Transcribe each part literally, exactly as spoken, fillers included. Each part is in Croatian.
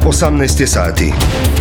osamnaest je sati.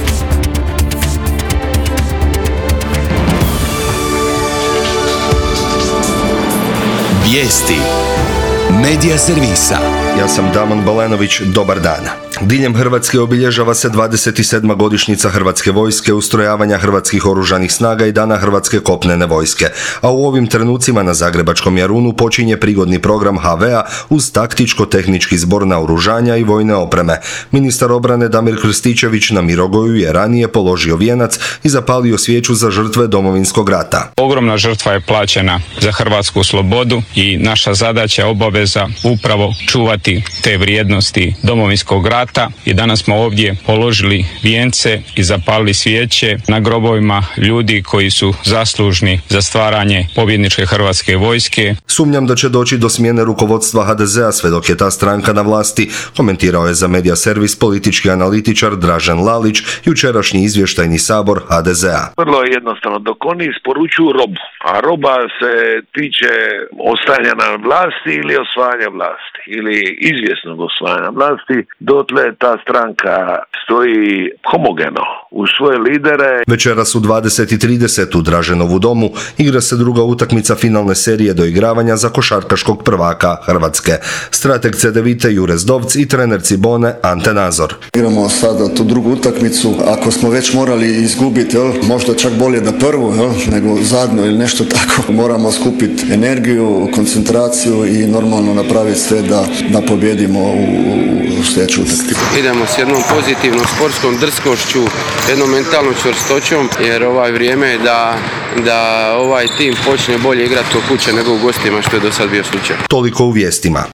Vijesti Medija servisa. Ja sam Damon Balenović, dobar dan. Diljem Hrvatske obilježava se dvadeset sedma godišnjica Hrvatske vojske, ustrojavanja Hrvatskih oružanih snaga i Dana Hrvatske kopnene vojske. A u ovim trenucima na Zagrebačkom Jarunu počinje prigodni program ha ve a uz taktičko-tehnički zbor naoružanja i vojne opreme. Ministar obrane Damir Krstičević na Mirogoju je ranije položio vijenac i zapalio svijeću za žrtve Domovinskog rata. Ogromna žrtva je plaćena za hrvatsku slobodu i naša zadaća, obaveza upravo čuvati te vrijednosti Domovinskog rata. I danas smo ovdje položili vijence i zapalili svijeće na grobovima ljudi koji su zaslužni za stvaranje pobjedničke Hrvatske vojske. Sumnjam da će doći do smjene rukovodstva ha de ze a sve dok je ta stranka na vlasti, komentirao je za Medija servis politički analitičar Dražen Lalić jučerašnji izvještajni sabor ha de ze a. Vrlo je jednostavno, dok oni isporučuju robu, a roba se tiče ostajanja na vlasti ili osvajanja vlasti, ili izvjesnog osvajanja vlasti, dotle ta stranka stoji homogeno u svoje lidere. Večeras u dvadeset i trideset u Draženovu domu igra se druga utakmica finalne serije doigravanja za košarkaškog prvaka Hrvatske. Strateg Cedevite Jure Zdovc i trener Cibone Ante Nazor. Igramo sada tu drugu utakmicu. Ako smo već morali izgubiti, jel, možda čak bolje da prvu, jel, nego zadnju ili nešto tako. Moramo skupiti energiju, koncentraciju i normalno napraviti sve da, da pobjedimo u, u sljedeću utakmicu. Idemo s jednom pozitivnom sportskom drskošću, jednom mentalnom čvrstoćom, jer ovaj vrijeme je da, da ovaj tim počne bolje igrati kod kuće nego u gostima, što je do sad bio slučaj. Toliko u vijestima.